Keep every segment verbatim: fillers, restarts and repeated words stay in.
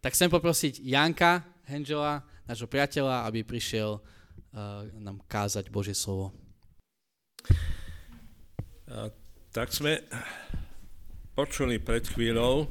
Tak chcem poprosiť Janka Henžela, nášho priateľa, aby prišiel uh, nám kázať Božie slovo. A tak sme počuli pred chvíľou uh,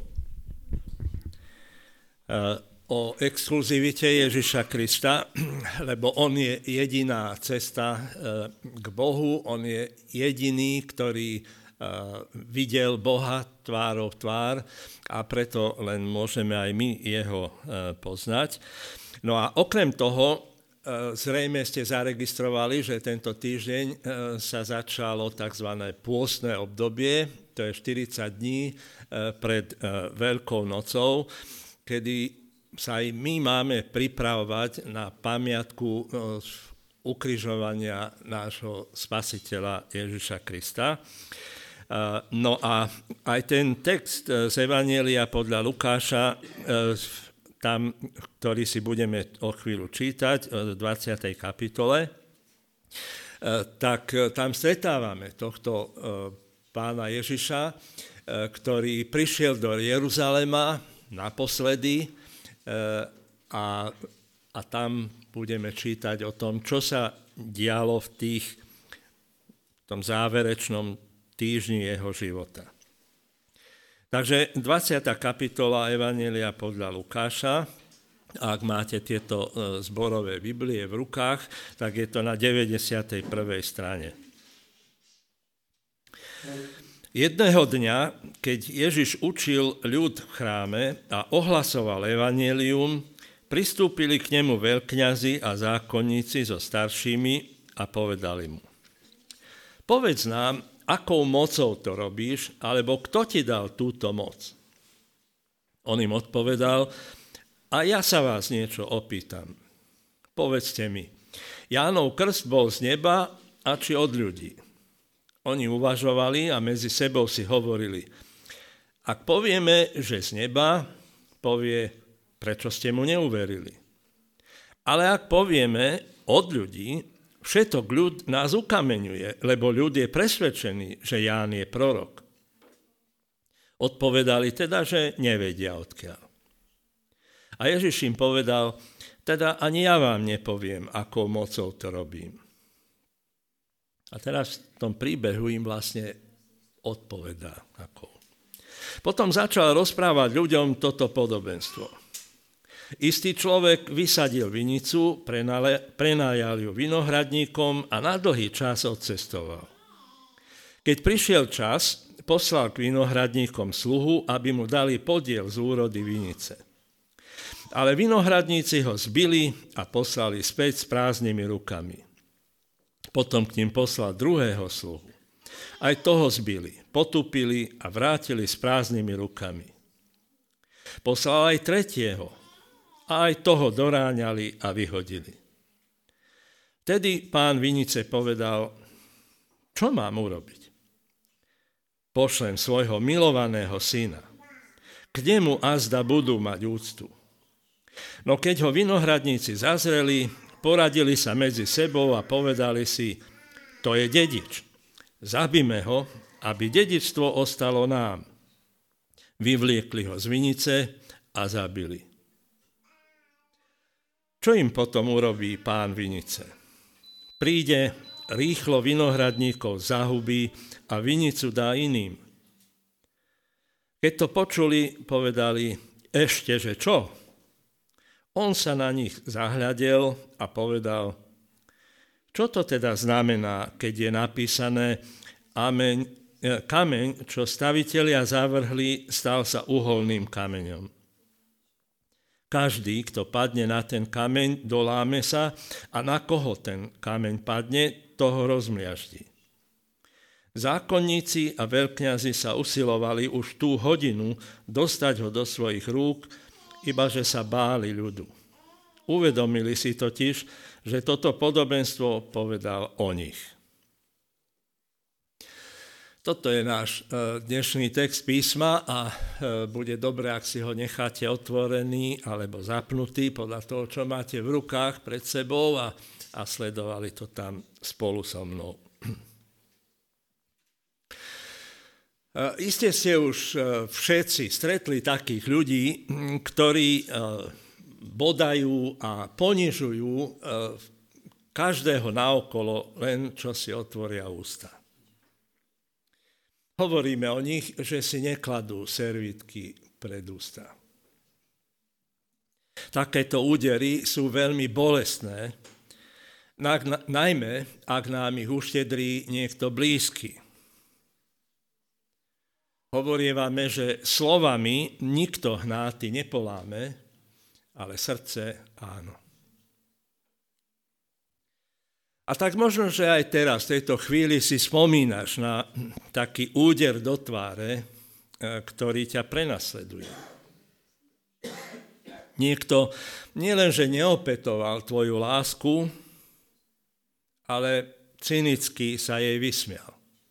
o exkluzivite Ježiša Krista, lebo on je jediná cesta uh, k Bohu, on je jediný, ktorý uh, videl Boha tvárou v tvár a preto len môžeme aj my jeho uh, poznať. No a okrem toho, zrejme ste zaregistrovali, že tento týždeň sa začalo tzv. Pôstne obdobie, to je štyridsať dní pred Veľkou nocou, kedy sa aj my máme pripravovať na pamiatku ukrižovania nášho Spasiteľa Ježiša Krista. No a aj ten text z Evanjelia podľa Lukáša, tam, ktorý si budeme o chvíľu čítať, v dvadsiatej kapitole, tak tam stretávame tohto pána Ježiša, ktorý prišiel do Jeruzalema naposledy a, a tam budeme čítať o tom, čo sa dialo v tých, v tom záverečnom týždni jeho života. Takže dvadsiata kapitola Evanjelia podľa Lukáša, ak máte tieto zborové Biblie v rukách, tak je to na deväťdesiatej prvej strane. Jedného dňa, keď Ježiš učil ľud v chráme a ohlasoval evanjelium, pristúpili k nemu veľkňazi a zákonníci so staršími a povedali mu: Povedz nám, akou mocou to robíš, alebo kto ti dal túto moc? On im odpovedal: a ja sa vás niečo opýtam. Povedzte mi, Jánov krst bol z neba a či od ľudí? Oni uvažovali a medzi sebou si hovorili: ak povieme, že z neba, povie, prečo ste mu neuverili. Ale ak povieme od ľudí, všetok ľud nás ukameňuje, lebo ľud je presvedčený, že Ján je prorok. Odpovedali teda, že nevedia odkiaľ. A Ježiš im povedal: teda ani ja vám nepoviem, akou mocou to robím. A teraz v tom príbehu im vlastne odpovedá. Akou. Potom začal rozprávať ľuďom toto podobenstvo. Istý človek vysadil vinicu, prenájal ju vinohradníkom a na dlhý čas odcestoval. Keď prišiel čas, poslal k vinohradníkom sluhu, aby mu dali podiel z úrody vinice. Ale vinohradníci ho zbili a poslali späť s prázdnymi rukami. Potom k ním poslal druhého sluhu. Aj toho zbili, potupili a vrátili s prázdnymi rukami. Poslal aj tretieho, a aj toho doráňali a vyhodili. Tedy pán vinice povedal: čo mám urobiť? Pošlem svojho milovaného syna. K nemu azda budú mať úctu. No keď ho vinohradníci zazreli, poradili sa medzi sebou a povedali si: to je dedič. Zabíme ho, aby dedičstvo ostalo nám. Vyvliekli ho z vinice a zabili. Čo im potom urobí pán vinice? Príde, rýchlo vinohradníkov zahubí a vinicu dá iným. Keď to počuli, povedali: ešte, že čo? On sa na nich zahľadel a povedal: čo to teda znamená, keď je napísané, ameň, kameň, čo stavitelia zavrhli, stal sa uholným kameňom. Každý, kto padne na ten kameň, doláme sa a na koho ten kameň padne, toho rozmliaždí. Zákonníci a veľkňazi sa usilovali už tú hodinu dostať ho do svojich rúk, ibaže sa báli ľudu. Uvedomili si totiž, že toto podobenstvo povedal o nich. Toto je náš dnešný text písma a bude dobré, ak si ho necháte otvorený alebo zapnutý podľa toho, čo máte v rukách pred sebou a, a sledovali to tam spolu so mnou. Iste ste už všetci stretli takých ľudí, ktorí bodajú a ponižujú každého naokolo, len čo si otvoria ústa. Hovoríme o nich, že si nekladú servítky pred ústa. Takéto údery sú veľmi bolestné, najmä ak nám ich uštedrí niekto blízky. Hovorievame, že slovami nikto hnáty nepoláme, ale srdce áno. A tak možno, že aj teraz, v tejto chvíli si spomínaš na taký úder do tváre, ktorý ťa prenasleduje. Niekto nielenže neopetoval tvoju lásku, ale cynicky sa jej vysmial.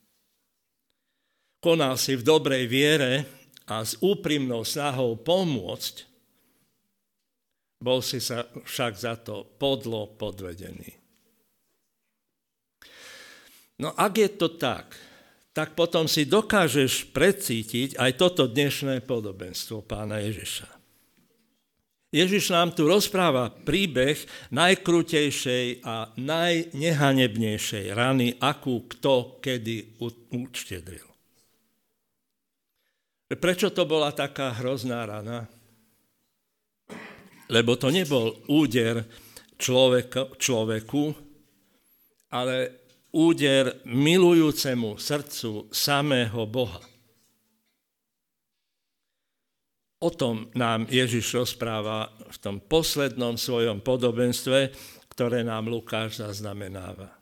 Konal si v dobrej viere a s úprimnou snahou pomôcť, bol si sa však za to podlo podvedený. No ak je to tak, tak potom si dokážeš precítiť aj toto dnešné podobenstvo Pána Ježiša. Ježiš nám tu rozpráva príbeh najkrutejšej a najnehanebnejšej rany, akú kto kedy uštedril. Prečo to bola taká hrozná rana? Lebo to nebol úder človeka, človeku, ale úder milujúcemu srdcu samého Boha. O tom nám Ježiš rozpráva v tom poslednom svojom podobenstve, ktoré nám Lukáš zaznamenáva.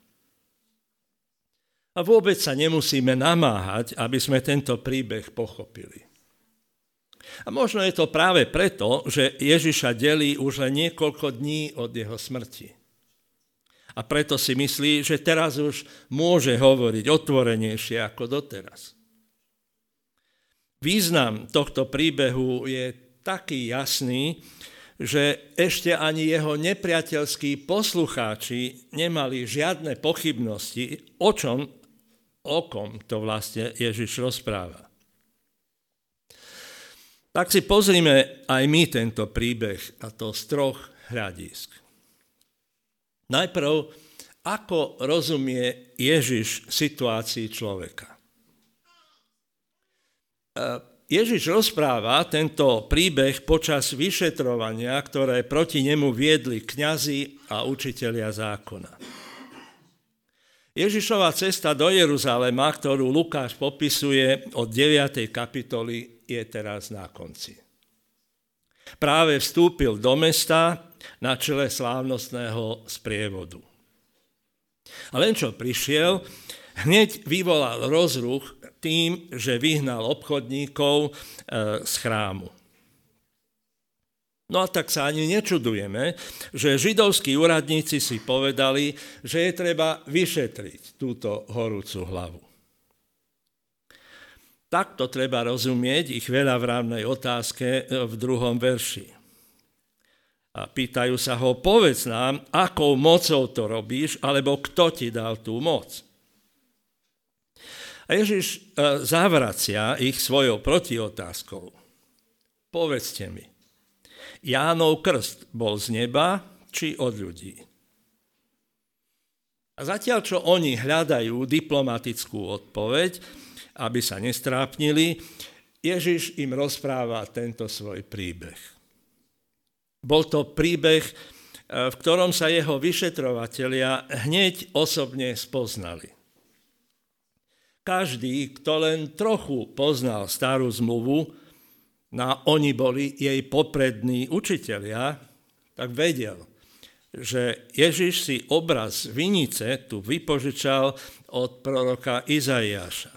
A vôbec sa nemusíme namáhať, aby sme tento príbeh pochopili. A možno je to práve preto, že Ježiša delí už len niekoľko dní od jeho smrti. A preto si myslí, že teraz už môže hovoriť otvorenejšie ako doteraz. Význam tohto príbehu je taký jasný, že ešte ani jeho nepriateľskí poslucháči nemali žiadne pochybnosti, o čom, o kom to vlastne Ježiš rozpráva. Tak si pozrime aj my tento príbeh, a to z troch hľadisk. Najprv, ako rozumie Ježiš situácii človeka. Ježiš rozpráva tento príbeh počas vyšetrovania, ktoré proti nemu viedli kňazi a učitelia zákona. Ježišova cesta do Jeruzalema, ktorú Lukáš popisuje od deviatej kapitoly, je teraz na konci. Práve vstúpil do mesta na čele slávnostného sprievodu. A len čo prišiel, hneď vyvolal rozruch tým, že vyhnal obchodníkov z chrámu. No a tak sa ani nečudujeme, že židovskí úradníci si povedali, že je treba vyšetriť túto horúcu hlavu. Takto treba rozumieť ich veľavrávnej otázke v druhom verši. A pýtajú sa ho, povedz nám, akou mocou to robíš, alebo kto ti dal tú moc. A Ježiš zavracia ich svojou protiotázkou. Povedzte mi, Jánov krst bol z neba, či od ľudí? A zatiaľ, čo oni hľadajú diplomatickú odpoveď, aby sa nestrápnili, Ježiš im rozpráva tento svoj príbeh. Bol to príbeh, v ktorom sa jeho vyšetrovatelia hneď osobne spoznali. Každý, kto len trochu poznal starú zmluvu, no oni boli jej poprední učitelia, tak vedel, že Ježiš si obraz vinice tu vypožičal od proroka Izaiáša.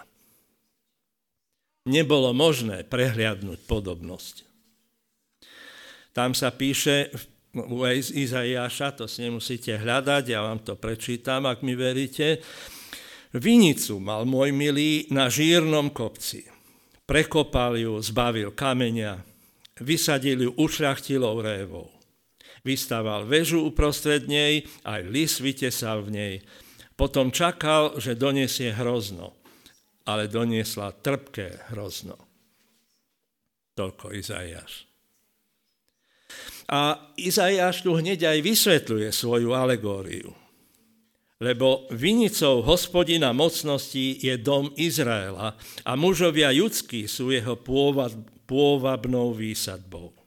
Nebolo možné prehliadnúť podobnosť. Tam sa píše u Izaiáša, to si nemusíte hľadať, ja vám to prečítam, ak mi veríte. Vinicu mal môj milý na žírnom kopci. Prekopal ju, zbavil kameňa, vysadil ju ušľachtilou révou. Vystaval väžu uprostred nej, aj lis vytesal v nej. Potom čakal, že donesie hrozno. ale doniesla trpké hrozno. Toľko Izaiáš. A Izaiáš tu hneď aj vysvetľuje svoju alegóriu. Lebo vinicou Hospodina mocností je dom Izraela a mužovia judskí sú jeho pôvabnou výsadbou.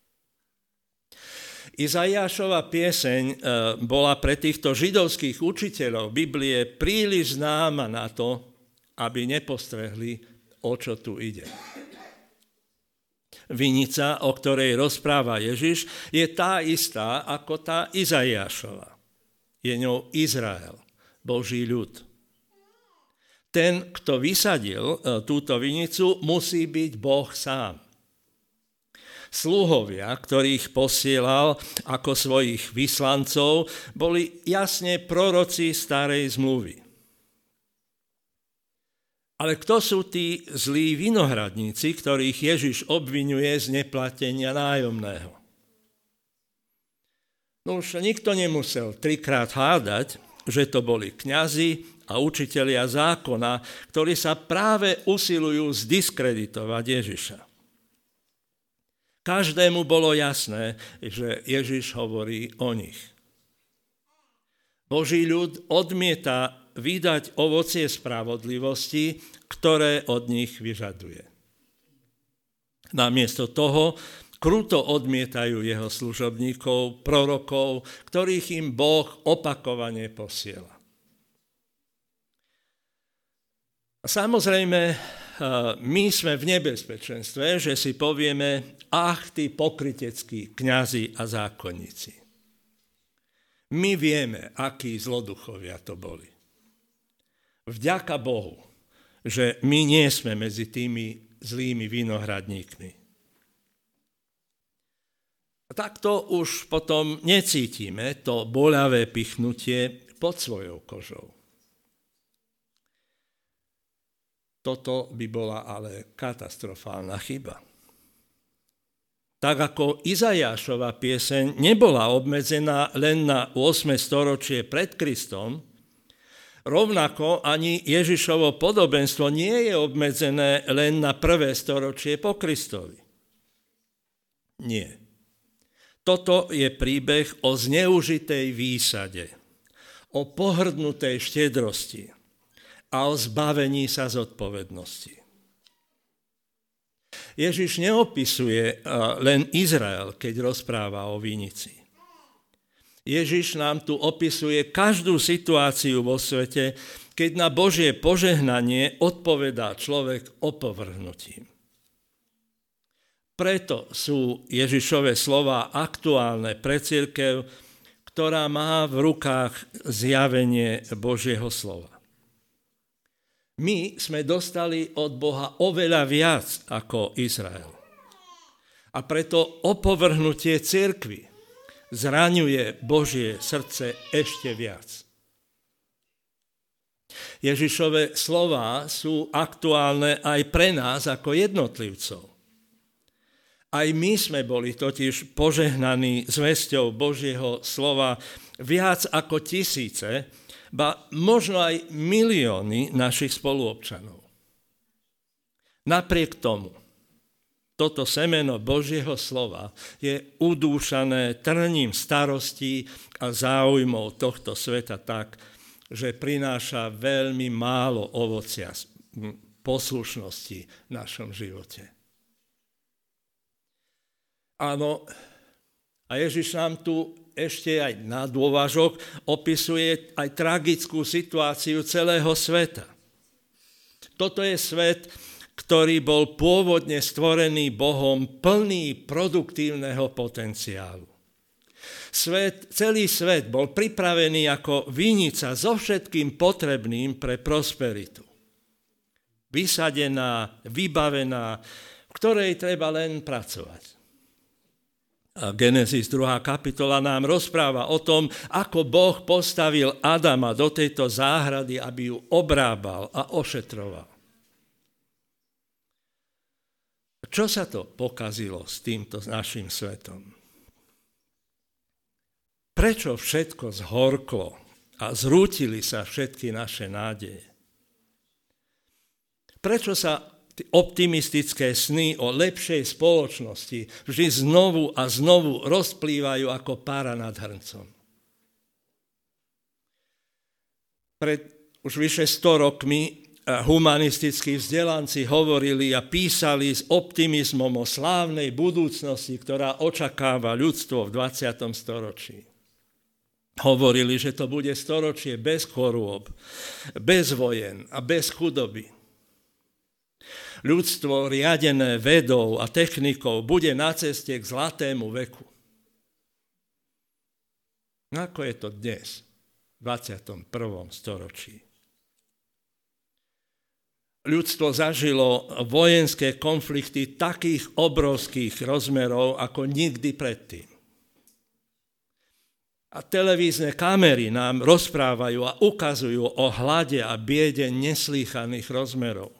Izaiášova pieseň bola pre týchto židovských učiteľov Biblie príliš známa na to, aby nepostrehli, o čo tu ide. Vinica, o ktorej rozpráva Ježiš, je tá istá ako tá Izaiášova. Je ňou Izrael, Boží ľud. Ten, kto vysadil túto vinicu, musí byť Boh sám. Sluhovia, ktorých posielal ako svojich vyslancov, boli jasne proroci starej zmluvy. Ale kto sú tí zlí vinohradníci, ktorých Ježiš obviňuje z neplatenia nájomného? No už nikto nemusel trikrát hádať, že to boli kňazi a učitelia zákona, ktorí sa práve usilujú zdiskreditovať Ježiša. Každému bolo jasné, že Ježiš hovorí o nich. Boží ľud odmieta vydať ovocie spravodlivosti, ktoré od nich vyžaduje. Namiesto toho kruto odmietajú jeho služobníkov, prorokov, ktorých im Boh opakovane posiela. Samozrejme, my sme v nebezpečenstve, že si povieme, ach, tí pokryteckí kňazi a zákonníci. My vieme, akí zloduchovia to boli. Vďaka Bohu, že my nie sme medzi tými zlými vinohradníkmi. A takto už potom necítime to boľavé pichnutie pod svojou kožou. Toto by bola ale katastrofálna chyba. Tak ako Izaiášova pieseň nebola obmedzená len na ôsme storočie pred Kristom, rovnako ani Ježišovo podobenstvo nie je obmedzené len na prvé storočie po Kristovi. Nie. Toto je príbeh o zneužitej výsade, o pohrdnutej štedrosti a o zbavení sa zodpovednosti. Ježiš neopisuje len Izrael, keď rozpráva o vinici. Ježiš nám tu opisuje každú situáciu vo svete, keď na Božie požehnanie odpovedá človek opovrhnutím. Preto sú Ježišove slová aktuálne pre cirkev, ktorá má v rukách zjavenie Božieho slova. My sme dostali od Boha oveľa viac ako Izrael. A preto opovrhnutie cirkvi zraňuje Božie srdce ešte viac. Ježišove slová sú aktuálne aj pre nás ako jednotlivcov. Aj my sme boli totiž požehnaní zvesťou Božieho slova viac ako tisíce, ba možno aj milióny našich spoluobčanov. Napriek tomu, toto semeno Božieho slova je udúšané trním starostí a záujmov tohto sveta tak, že prináša veľmi málo ovocia poslušnosti v našom živote. Áno, a Ježiš nám tu ešte aj na dôvažok opisuje aj tragickú situáciu celého sveta. Toto je svet, ktorý bol pôvodne stvorený Bohom plný produktívneho potenciálu. Svet, celý svet bol pripravený ako vinica so všetkým potrebným pre prosperitu. Vysadená, vybavená, v ktorej treba len pracovať. A Genesis druhá kapitola nám rozpráva o tom, ako Boh postavil Adama do tejto záhrady, aby ju obrábal a ošetroval. Čo sa to pokazilo s týmto našim svetom? Prečo všetko zhorklo a zrútili sa všetky naše nádeje? Prečo sa optimistické sny o lepšej spoločnosti vždy znovu a znovu rozplývajú ako pára nad hrncom? Pred už vyše sto rokmi humanistickí vzdelanci hovorili a písali s optimizmom o slávnej budúcnosti, ktorá očakáva ľudstvo v dvadsiatom storočí. Hovorili, že to bude storočie bez chorôb, bez vojen a bez chudoby. Ľudstvo riadené vedou a technikou bude na ceste k zlatému veku. Ako je to dnes, v dvadsiatom prvom storočí? Ľudstvo zažilo vojenské konflikty takých obrovských rozmerov ako nikdy predtým. A televízne kamery nám rozprávajú a ukazujú o hlade a biede neslýchaných rozmerov.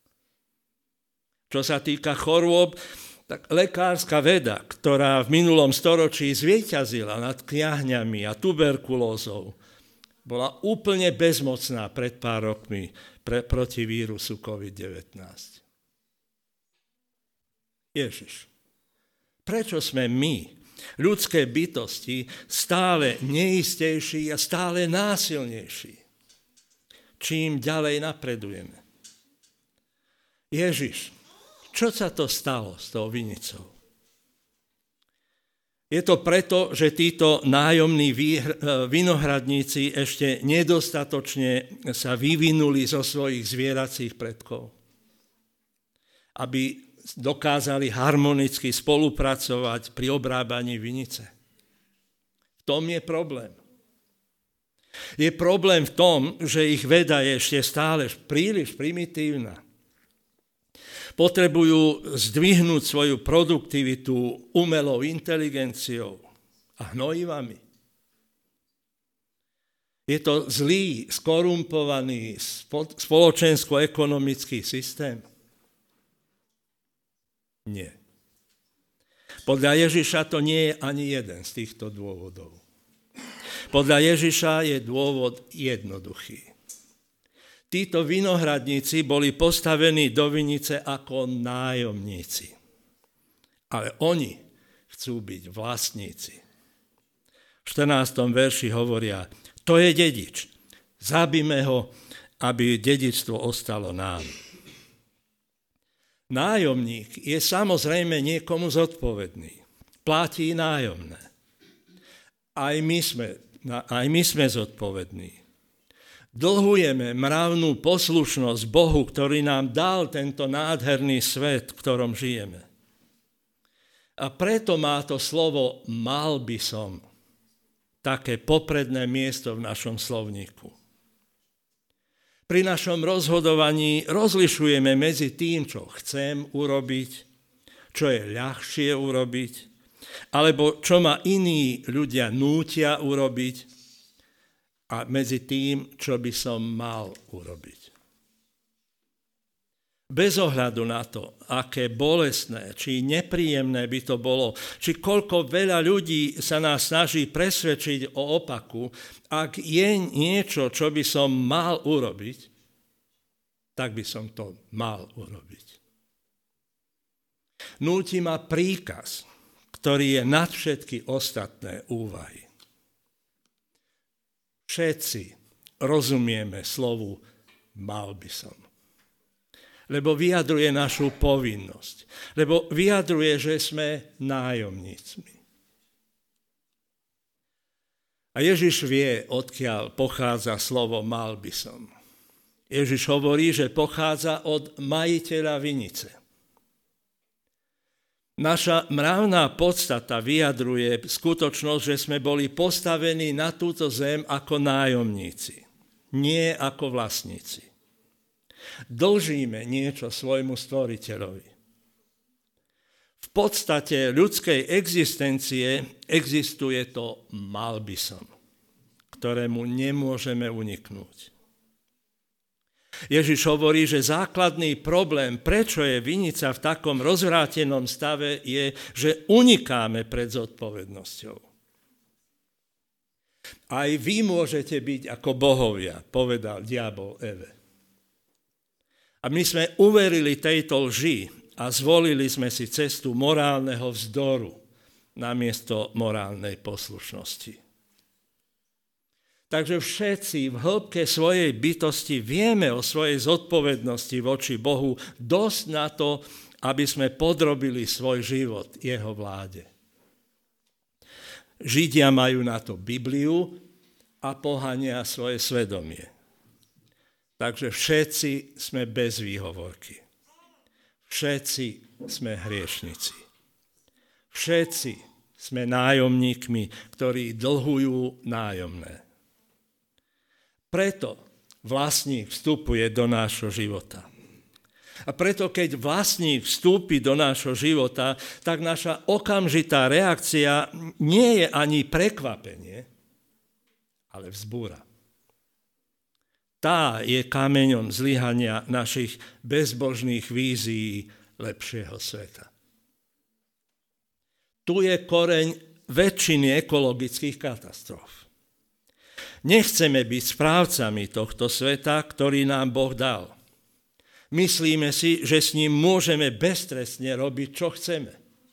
Čo sa týka chorôb, tak lekárska veda, ktorá v minulom storočí zvíťazila nad kňahňami a tuberkulózou, bola úplne bezmocná pred pár rokmi pre, proti vírusu covid devätnásť. Ježiš, prečo sme my, ľudské bytosti, stále neistejší a stále násilnejší? Čím ďalej napredujeme? Ježiš, čo sa to stalo s tou vinicou? Je to preto, že títo nájomní vinohradníci ešte nedostatočne sa vyvinuli zo svojich zvieracích predkov, aby dokázali harmonicky spolupracovať pri obrábaní vinice. V tom je problém. Je problém v tom, že ich veda je ešte stále príliš primitívna. Potrebujú zdvihnúť svoju produktivitu umelou inteligenciou a hnojivami. Je to zlý, skorumpovaný spoločensko-ekonomický systém? Nie. Podľa Ježiša to nie je ani jeden z týchto dôvodov. Podľa Ježiša je dôvod jednoduchý. Títo vinohradníci boli postavení do vinice ako nájomníci. Ale oni chcú byť vlastníci. V štrnástom verši hovoria, to je dedič, zabíme ho, aby dedičstvo ostalo nám. Nájomník je samozrejme niekomu zodpovedný. Platí nájomné. Aj my sme, aj my sme zodpovední. Dlhujeme mravnú poslušnosť Bohu, ktorý nám dal tento nádherný svet, v ktorom žijeme. A preto má to slovo mal by som také popredné miesto v našom slovníku. Pri našom rozhodovaní rozlišujeme medzi tým, čo chcem urobiť, čo je ľahšie urobiť, alebo čo ma iní ľudia nútia urobiť, a medzi tým, čo by som mal urobiť. Bez ohľadu na to, aké bolestné či nepríjemné by to bolo, či koľko veľa ľudí sa nás snaží presvedčiť o opaku, ak je niečo, čo by som mal urobiť, tak by som to mal urobiť. Núti ma príkaz, ktorý je nad všetky ostatné úvahy. Všetci rozumieme slovu mal by som. Lebo vyjadruje našu povinnosť. Lebo vyjadruje, že sme nájomnícmi. A Ježiš vie, odkiaľ pochádza slovo mal by som. Ježiš hovorí, že pochádza od majiteľa vinice. Naša mravná podstata vyjadruje skutočnosť, že sme boli postavení na túto zem ako nájomníci, nie ako vlastníci. Dlžíme niečo svojmu stvoriteľovi. V podstate ľudskej existencie existuje to mal by som, ktorému nemôžeme uniknúť. Ježiš hovorí, že základný problém, prečo je vinica v takom rozvrátenom stave, je, že unikáme pred zodpovednosťou. Aj vy môžete byť ako bohovia, povedal diabol Eve. A my sme uverili tejto lži a zvolili sme si cestu morálneho vzdoru namiesto morálnej poslušnosti. Takže všetci v hĺbke svojej bytosti vieme o svojej zodpovednosti voči Bohu dosť na to, aby sme podrobili svoj život jeho vláde. Židia majú na to Bibliu a pohania svoje svedomie. Takže všetci sme bez výhovorky. Všetci sme hriešnici. Všetci sme nájomníkmi, ktorí dlhujú nájomné. Preto vlastník vstupuje do nášho života. A preto, keď vlastník vstúpi do nášho života, tak naša okamžitá reakcia nie je ani prekvapenie, ale vzbúra. Tá je kameňom zlyhania našich bezbožných vízií lepšieho sveta. Tu je koreň väčšiny ekologických katastrof. Nechceme byť správcami tohto sveta, ktorý nám Boh dal. Myslíme si, že s ním môžeme beztrestne robiť, čo chceme.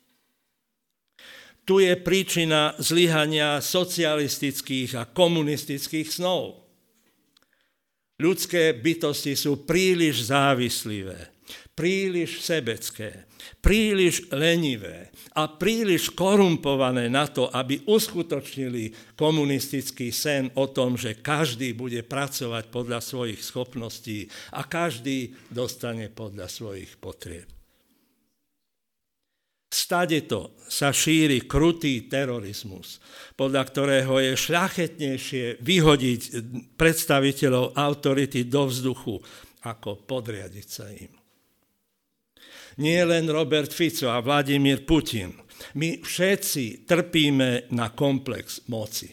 Tu je príčina zlyhania socialistických a komunistických snov. Ľudské bytosti sú príliš závislivé, príliš sebecké, príliš lenivé a príliš korumpované na to, aby uskutočnili komunistický sen o tom, že každý bude pracovať podľa svojich schopností a každý dostane podľa svojich potrieb. Stadeto sa šíri krutý terorizmus, podľa ktorého je šľachetnejšie vyhodiť predstaviteľov autority do vzduchu, ako podriadiť sa im. Nie len Robert Fico a Vladimír Putin. My všetci trpíme na komplex moci.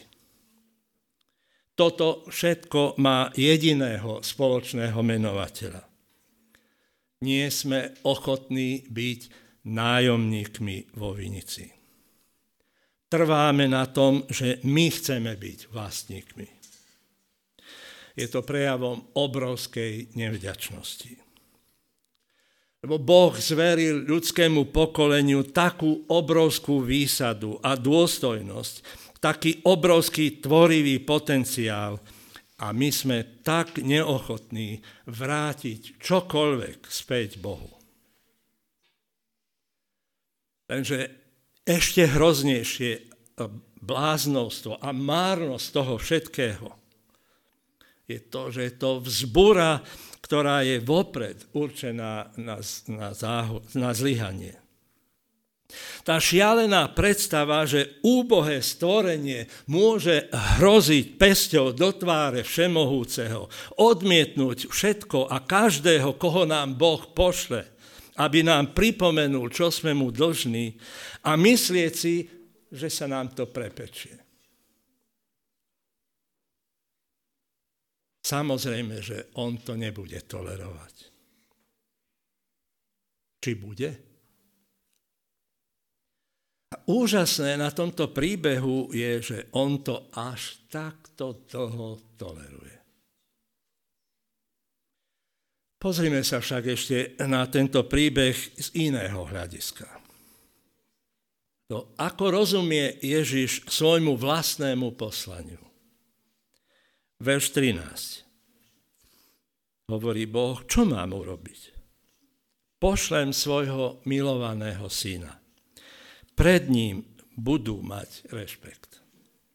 Toto všetko má jediného spoločného menovateľa. Nie sme ochotní byť nájomníkmi vo vinici. Trváme na tom, že my chceme byť vlastníkmi. Je to prejavom obrovskej nevďačnosti. Lebo Boh zveril ľudskému pokoleniu takú obrovskú výsadu a dôstojnosť, taký obrovský tvorivý potenciál a my sme tak neochotní vrátiť čokoľvek späť Bohu. Takže ešte hroznejšie bláznostvo a márnosť toho všetkého je to, že to vzbúra, ktorá je vopred určená na, na, záho, na zlyhanie. Tá šialená predstava, že úbohé stvorenie môže hroziť pesťou do tváre všemohúceho, odmietnúť všetko a každého, koho nám Boh pošle, aby nám pripomenul, čo sme mu dlžní a myslieť si, že sa nám to prepečie. Samozrejme, že on to nebude tolerovať. Či bude? A úžasné na tomto príbehu je, že on to až takto dlho toleruje. Pozrime sa však ešte na tento príbeh z iného hľadiska. To, ako rozumie Ježiš svojmu vlastnému poslaniu. Verš trinásť. Hovorí Boh, čo mám urobiť? Pošlem svojho milovaného syna. Pred ním budú mať rešpekt.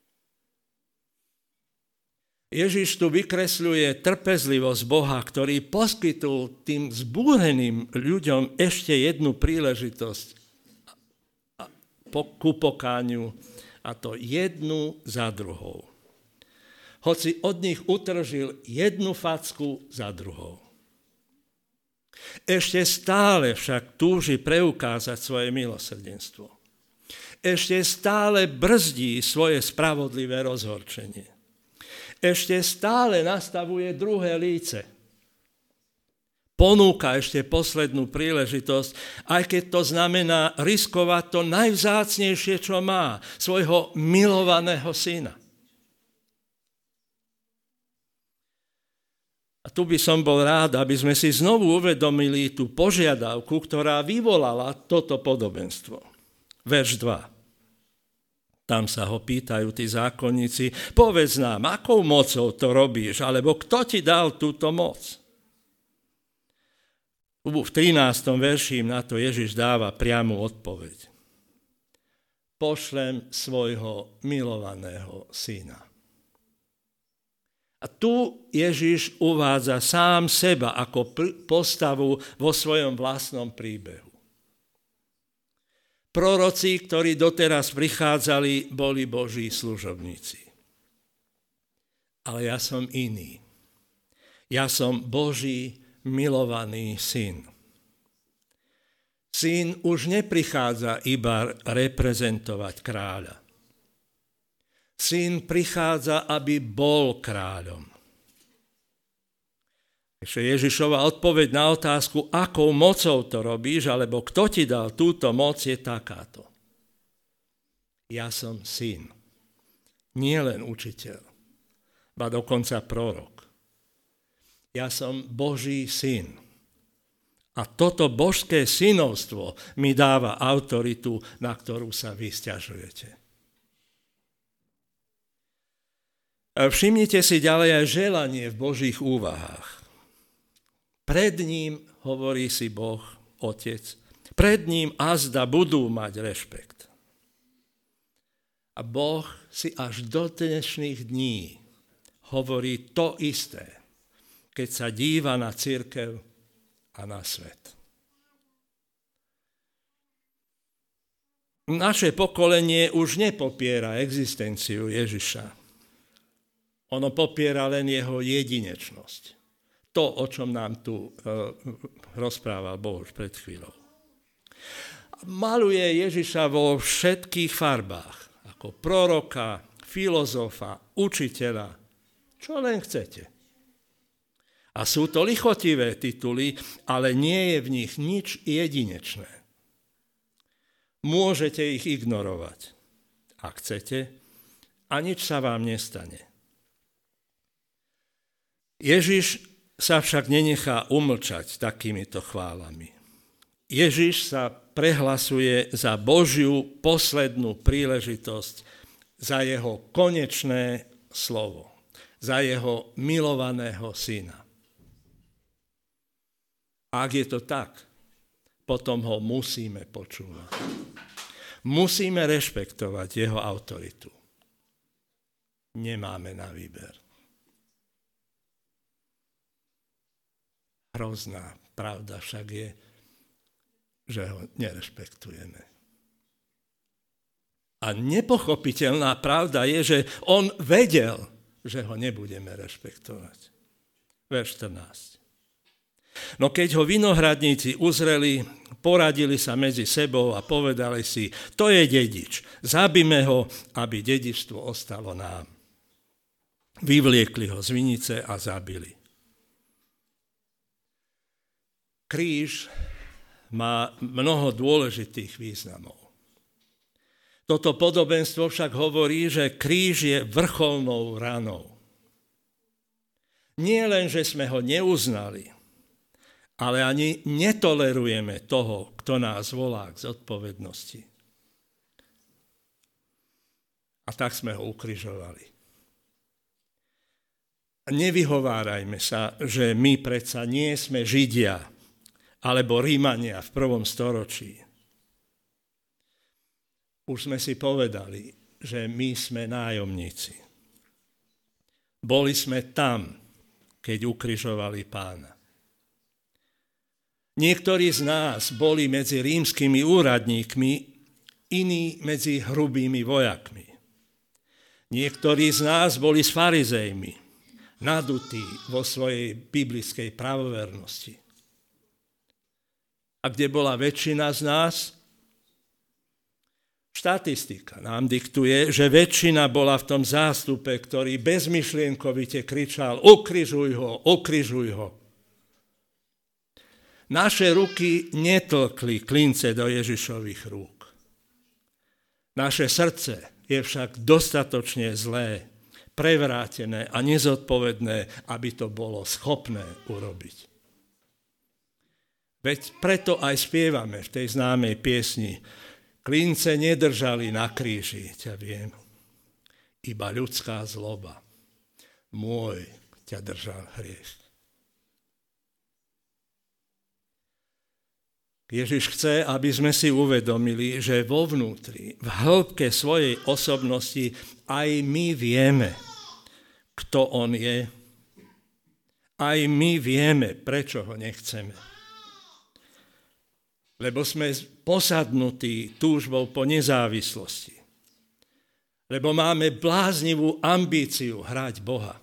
Ježiš tu vykresľuje trpezlivosť Boha, ktorý poskytol tým zbúreným ľuďom ešte jednu príležitosť ku pokániu, a to jednu za druhou. Hoci od nich utržil jednu facku za druhou. Ešte stále však túži preukázať svoje milosrdenstvo. Ešte stále brzdí svoje spravodlivé rozhorčenie. Ešte stále nastavuje druhé líce. Ponúka ešte poslednú príležitosť, aj keď to znamená riskovať to najvzácnejšie, čo má, svojho milovaného syna. A A tu by som bol rád, aby sme si znovu uvedomili tú požiadavku, ktorá vyvolala toto podobenstvo. Verš dva. Tam sa ho pýtajú tí zákonníci, povedz nám, akou mocou to robíš, alebo kto ti dal túto moc? V trinástom verši im na to Ježiš dáva priamu odpoveď. Pošlem svojho milovaného syna. A tu Ježiš uvádza sám seba ako postavu vo svojom vlastnom príbehu. Proroci, ktorí doteraz prichádzali, boli Boží služobníci. Ale ja som iný. Ja som Boží milovaný syn. Syn už neprichádza iba reprezentovať kráľa. Syn prichádza, aby bol kráľom. Ešte Ježišova odpoveď na otázku, akou mocou to robíš, alebo kto ti dal túto moc, je takáto. Ja som syn, nie len učiteľ, ba dokonca prorok. Ja som Boží syn. A toto božské synovstvo mi dáva autoritu, na ktorú sa vy sťažujete. Všimnite si ďalej aj želanie v Božích úvahách. Pred ním, hovorí si Boh, Otec, pred ním azda budú mať rešpekt. A Boh si až do dnešných dní hovorí to isté, keď sa díva na cirkev a na svet. Naše pokolenie už nepopiera existenciu Ježiša. Ono popiera len jeho jedinečnosť. To, o čom nám tu e, rozprával Boh už pred chvíľou. Maluje Ježiša vo všetkých farbách, ako proroka, filozofa, učiteľa, čo len chcete. A sú to lichotivé tituly, ale nie je v nich nič jedinečné. Môžete ich ignorovať, ak chcete, a nič sa vám nestane. Ježiš sa však nenechá umlčať takýmito chválami. Ježiš sa prehlasuje za Božiu poslednú príležitosť, za jeho konečné slovo, za jeho milovaného syna. Ak je to tak, potom ho musíme počúvať. Musíme rešpektovať jeho autoritu. Nemáme na výber. Hrozná pravda však je, že ho nerešpektujeme. A nepochopiteľná pravda je, že on vedel, že ho nebudeme rešpektovať. Verš štrnásť. No keď ho vinohradníci uzreli, poradili sa medzi sebou a povedali si, to je dedič, zabíme ho, aby dedičstvo ostalo nám. Vyvliekli ho z vinice a zabili. Kríž má mnoho dôležitých významov. Toto podobenstvo však hovorí, že kríž je vrcholnou ranou. Nie len, že sme ho neuznali, ale ani netolerujeme toho, kto nás volá k zodpovednosti. A tak sme ho ukrižovali. Nevyhovárajme sa, že my predsa nie sme Židia, alebo Rímania v prvom storočí. Už sme si povedali, že my sme nájomníci. Boli sme tam, keď ukrižovali Pána. Niektorí z nás boli medzi rímskymi úradníkmi, iní medzi hrubými vojakmi. Niektorí z nás boli s farizejmi, nadutí vo svojej biblickej pravovernosti. A kde bola väčšina z nás? Štatistika nám diktuje, že väčšina bola v tom zástupe, ktorý bezmyšlienkovite kričal ukrižuj ho, ukrižuj ho. Naše ruky netlkli klince do Ježišových rúk. Naše srdce je však dostatočne zlé, prevrátené a nezodpovedné, aby to bolo schopné urobiť. Veď preto aj spievame v tej známej piesni: Klince nedržali na kríži, ťa viem, iba ľudská zloba. Môj ťa držal hriech. Ježiš chce, aby sme si uvedomili, že vo vnútri, v hĺbke svojej osobnosti aj my vieme, kto on je. Aj my vieme, prečo ho nechceme. Lebo sme posadnutí túžbou po nezávislosti. Lebo máme bláznivú ambíciu hrať Boha.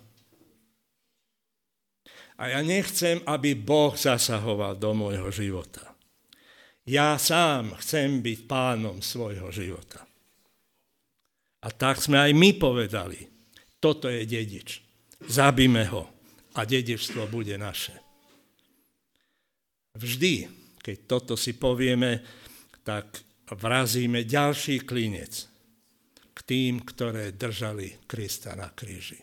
A ja nechcem, aby Boh zasahoval do môjho života. Ja sám chcem byť pánom svojho života. A tak sme aj my povedali, toto je dedič. Zabíme ho a dedičstvo bude naše. Vždy, keď toto si povieme, tak vrazíme ďalší klinec k tým, ktoré držali Krista na kríži.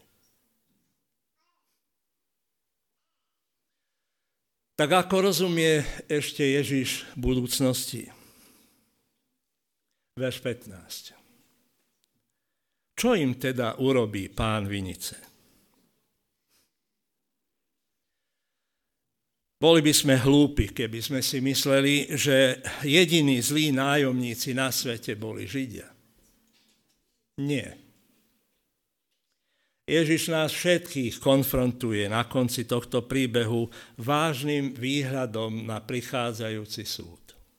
Tak ako rozumie ešte Ježiš v budúcnosti? Verš pätnásť. Čo im teda urobí pán vinice? Boli by sme hlúpi, keby sme si mysleli, že jediní zlí nájomníci na svete boli Židia. Nie. Ježiš nás všetkých konfrontuje na konci tohto príbehu vážnym výhľadom na prichádzajúci súd.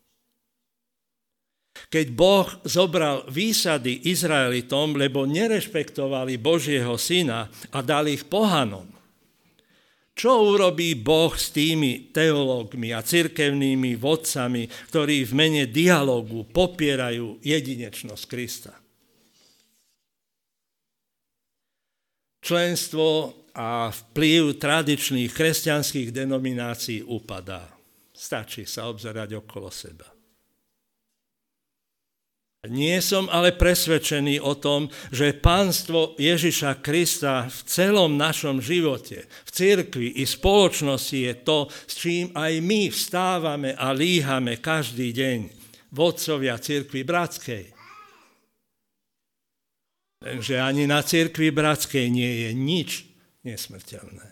Keď Boh zobral výsady Izraelitom, lebo nerešpektovali Božieho syna a dal ich pohanom, čo urobí Boh s tými teológmi a cirkevnými vodcami, ktorí v mene dialógu popierajú jedinečnosť Krista? Členstvo a vplyv tradičných kresťanských denominácií upadá. Stačí sa obzerať okolo seba. Nie som ale presvedčený o tom, že pánstvo Ježiša Krista v celom našom živote, v cirkvi i spoločnosti je to, s čím aj my vstávame a líhame každý deň, vodcovia cirkvi bratskej. Lenže ani na cirkvi bratskej nie je nič nesmrteľné.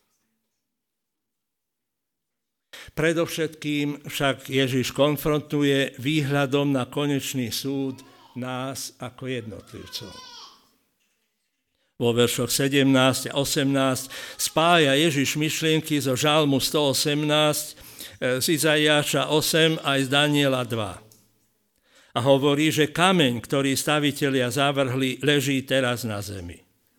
Predovšetkým však Ježiš konfrontuje výhľadom na konečný súd nás ako jednotlivcov. Vo veršoch sedemnásť a osemnásť spája Ježiš myšlienky zo Žalmu sto osemnásť, z Izaiáša osem aj z Daniela dva. A hovorí, že kameň, ktorý stavitelia zavrhli, leží teraz na zemi.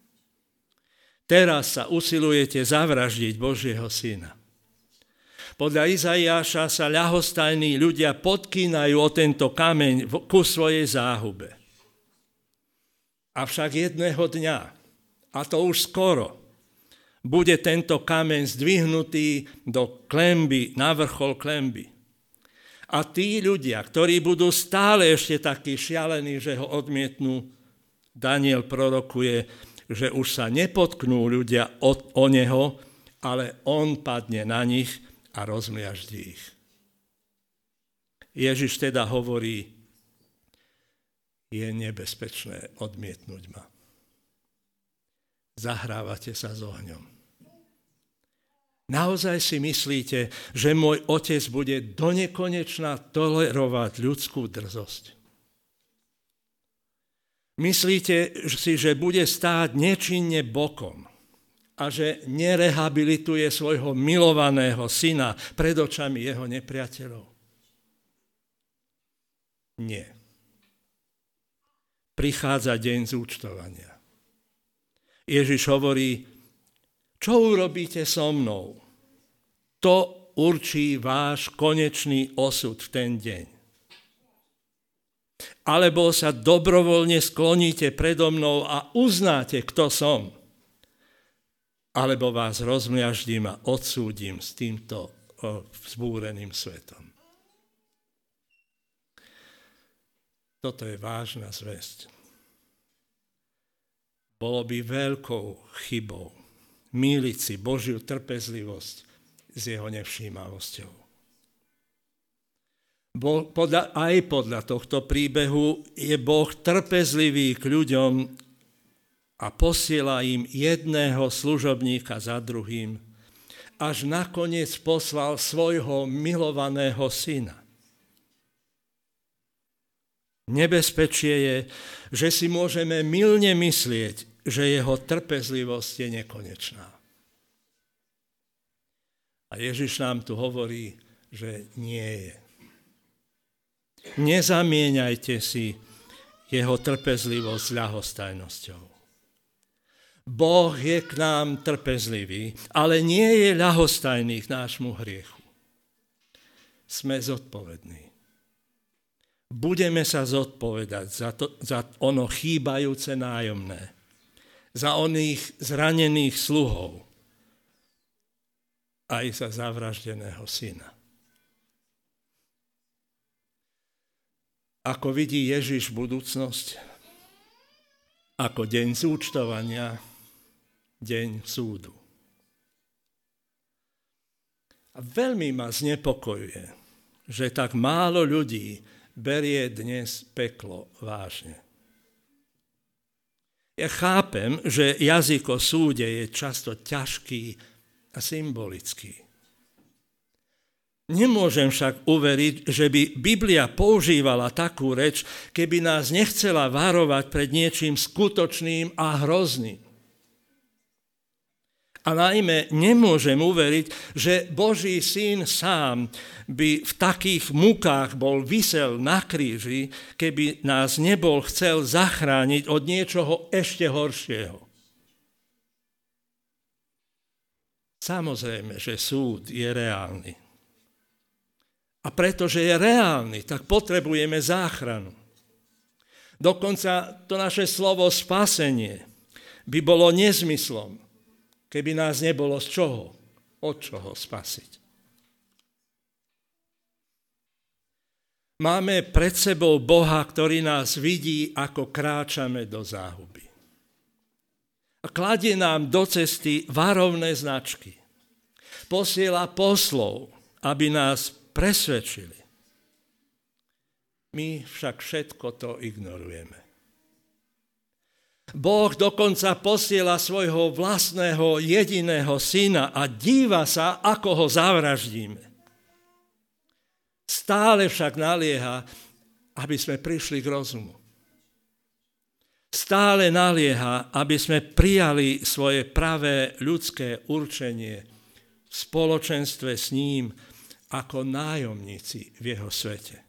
Teraz sa usilujete zavraždiť Božieho syna. Podľa Izaiáša sa ľahostajní ľudia podkýnajú o tento kameň ku svojej záhube. Avšak jedného dňa, a to už skoro, bude tento kameň zdvihnutý do klemby, na vrchol klemby. A tí ľudia, ktorí budú stále ešte takí šialení, že ho odmietnú, Daniel prorokuje, že už sa nepotknú ľudia o, o neho, ale on padne na nich a rozmiaždí ich. Ježiš teda hovorí, je nebezpečné odmietnúť ma. Zahrávate sa s ohňom. Naozaj si myslíte, že môj otec bude donekonečna tolerovať ľudskú drzosť? Myslíte si, že bude stáť nečinne bokom a že nerehabilituje svojho milovaného syna pred očami jeho nepriateľov? Nie. Prichádza deň zúčtovania. Ježiš hovorí, čo urobíte so mnou? To určí váš konečný osud v ten deň. Alebo sa dobrovoľne skloníte predo mnou a uznáte, kto som. Alebo vás rozmiaždím a odsúdim s týmto vzbúreným svetom. Toto je vážna zvesť. Bolo by veľkou chybou mýliť si Božiu trpezlivosť s jeho nevšímavosťou. Bo podľa, aj podľa tohto príbehu je Boh trpezlivý k ľuďom a posiela im jedného služobníka za druhým, až nakoniec poslal svojho milovaného syna. Nebezpečie je, že si môžeme mylne myslieť, že jeho trpezlivosť je nekonečná. A Ježiš nám tu hovorí, že nie je. Nezamieňajte si jeho trpezlivosť s ľahostajnosťou. Boh je k nám trpezlivý, ale nie je ľahostajný k nášmu hriechu. Sme zodpovední. Budeme sa zodpovedať za, to, za ono chýbajúce nájomné, za oných zranených sluhov, aj za zavraždeného syna. Ako vidí Ježiš budúcnosť? Ako deň zúčtovania, deň súdu. A veľmi ma znepokojuje, že tak málo ľudí berie dnes peklo vážne. Ja chápem, že jazyk o súde je často ťažký a symbolický. Nemôžem však uveriť, že by Biblia používala takú reč, keby nás nechcela varovať pred niečím skutočným a hrozným. A najmä nemôžem uveriť, že Boží syn sám by v takých mukách bol visel na kríži, keby nás nebol chcel zachrániť od niečoho ešte horšieho. Samozrejme, že súd je reálny. A pretože je reálny, tak potrebujeme záchranu. Dokonca to naše slovo spasenie by bolo nezmyslom, keby nás nebolo z čoho, od čoho spasiť. Máme pred sebou Boha, ktorý nás vidí, ako kráčame do záhuby. A kladie nám do cesty varovné značky. Posiela poslov, aby nás presvedčili. My však všetko to ignorujeme. Boh dokonca posiela svojho vlastného jediného syna a díva sa, ako ho zavraždíme. Stále však nalieha, aby sme prišli k rozumu. Stále nalieha, aby sme prijali svoje pravé ľudské určenie v spoločenstve s ním ako nájomníci v jeho svete.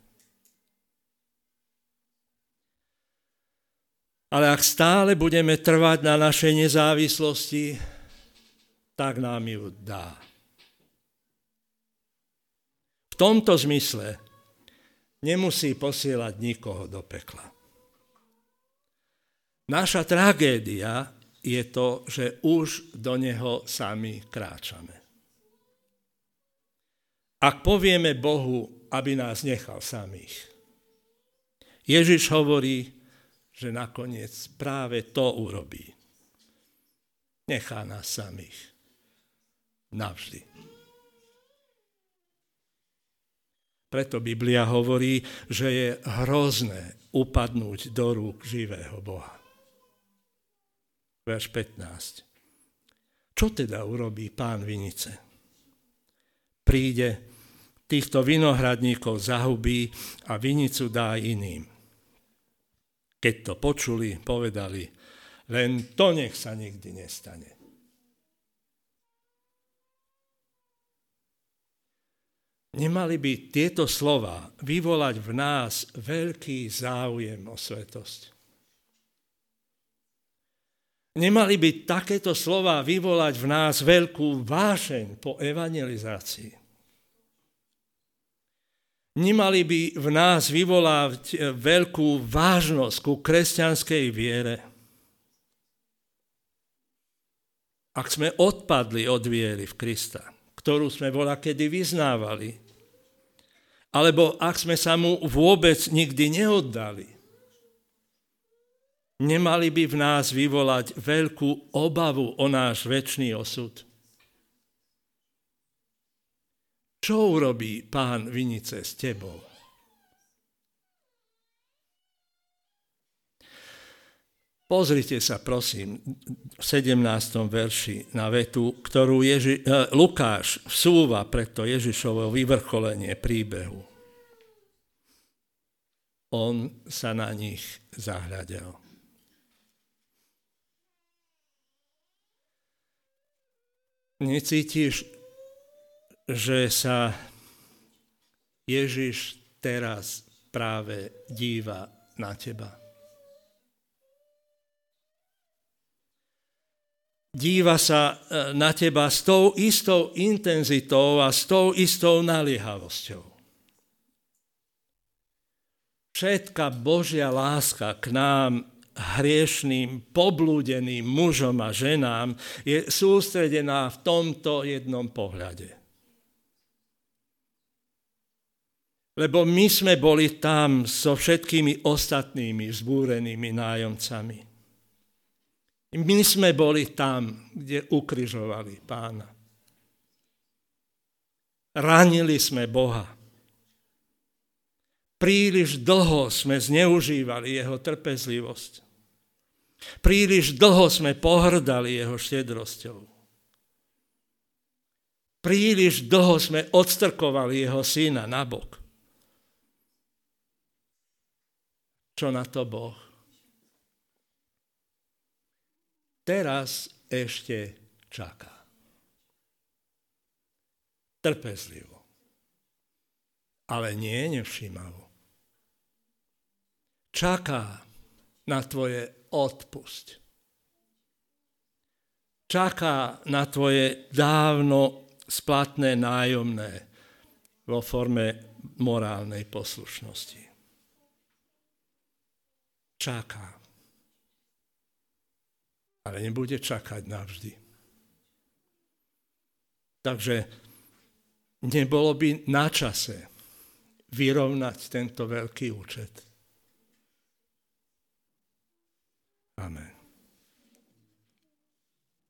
Ale ak stále budeme trvať na našej nezávislosti, tak nám ju dá. V tomto zmysle nemusí posielať nikoho do pekla. Naša tragédia je to, že už do neho sami kráčame. Ak povieme Bohu, aby nás nechal samých, Ježiš hovorí, že nakoniec práve to urobí. Nechá nás samých. Navždy. Preto Biblia hovorí, že je hrozné upadnúť do rúk živého Boha. Verš pätnásť. Čo teda urobí pán vinice? Príde, týchto vinohradníkov zahubí a vinicu dá iným. Keď to počuli, povedali, len to nech sa nikdy nestane. Nemali by tieto slova vyvolať v nás veľký záujem o svetosť. Nemali by takéto slova vyvolať v nás veľkú vášeň po evangelizácii. Nemali by v nás vyvolať veľkú vážnosť ku kresťanskej viere. Ak sme odpadli od viery v Krista, ktorú sme voľakedy vyznávali, alebo ak sme sa mu vôbec nikdy neoddali, nemali by v nás vyvolať veľkú obavu o náš večný osud? Čo urobí Pán Vinice s tebou? Pozrite sa, prosím, v sedemnástom verši na vetu, ktorú Ježi- eh, Lukáš vsúva preto Ježišovo vyvrcholenie príbehu. On sa na nich zahľadel. Necítiš, že sa Ježiš teraz práve díva na teba? Díva sa na teba s tou istou intenzitou a s tou istou naliehavosťou. Všetka Božia láska k nám, hriešným, poblúdeným mužom a ženám, je sústredená v tomto jednom pohľade. Lebo my sme boli tam so všetkými ostatnými vzbúrenými nájomcami. My sme boli tam, kde ukrižovali Pána. Ranili sme Boha. Príliš dlho sme zneužívali jeho trpezlivosť. Príliš dlho sme pohrdali jeho štedrosťou. Príliš dlho sme odstrkovali jeho syna nabok. Čo na to Boh? Teraz ešte čaká. Trpezlivo. Ale nie nevšímavo. Čaká na tvoje odpusť. Čaká na tvoje dávno splatné nájomné vo forme morálnej poslušnosti. Čaká. Ale nebude čakať navždy. Takže nebolo by na čase vyrovnať tento veľký účet. Amen.